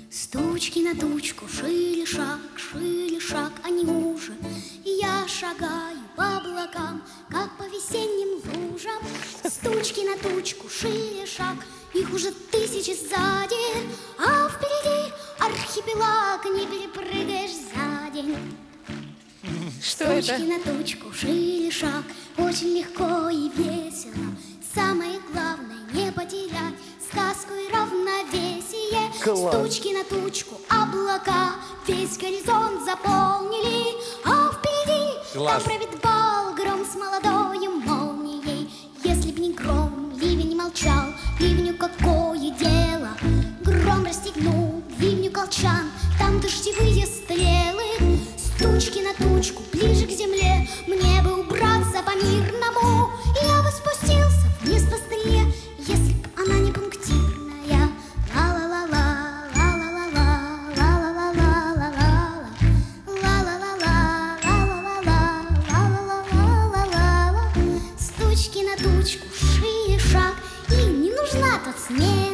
С тучки на тучку шили шаг, они уже. И я шагаю по облакам, как по весенним лужам. С тучки на тучку шили шаг, их уже тысячи сзади, а впереди архипелаг, не перепрыгаешь за день. Что С тучки это? на тучку шили шаг, очень легко и весело. Самое главное не потерять сказку и равновесие. Класс. С тучки на тучку облака весь горизонт заполнили, а впереди Класс. там правит бал, гром с молодою молнией. Если б не гром, ливень молчал, ливню какое дело? Гром расстегнул ливню колчан, там дождевые стрелы. С тучки на тучку ближе к земле, мне бы убраться по-мирному. Я бы спустился вниз по стреле, если б она не пунктирная. Ла-ла-ла-ла, ла-ла-ла-ла, ла-ла-ла-ла-ла-ла, ла-ла-ла-ла, ла-ла-ла-ла, ла-ла-ла-ла-ла. С тучки на тучку шире шаг, и не нужна тут смелость.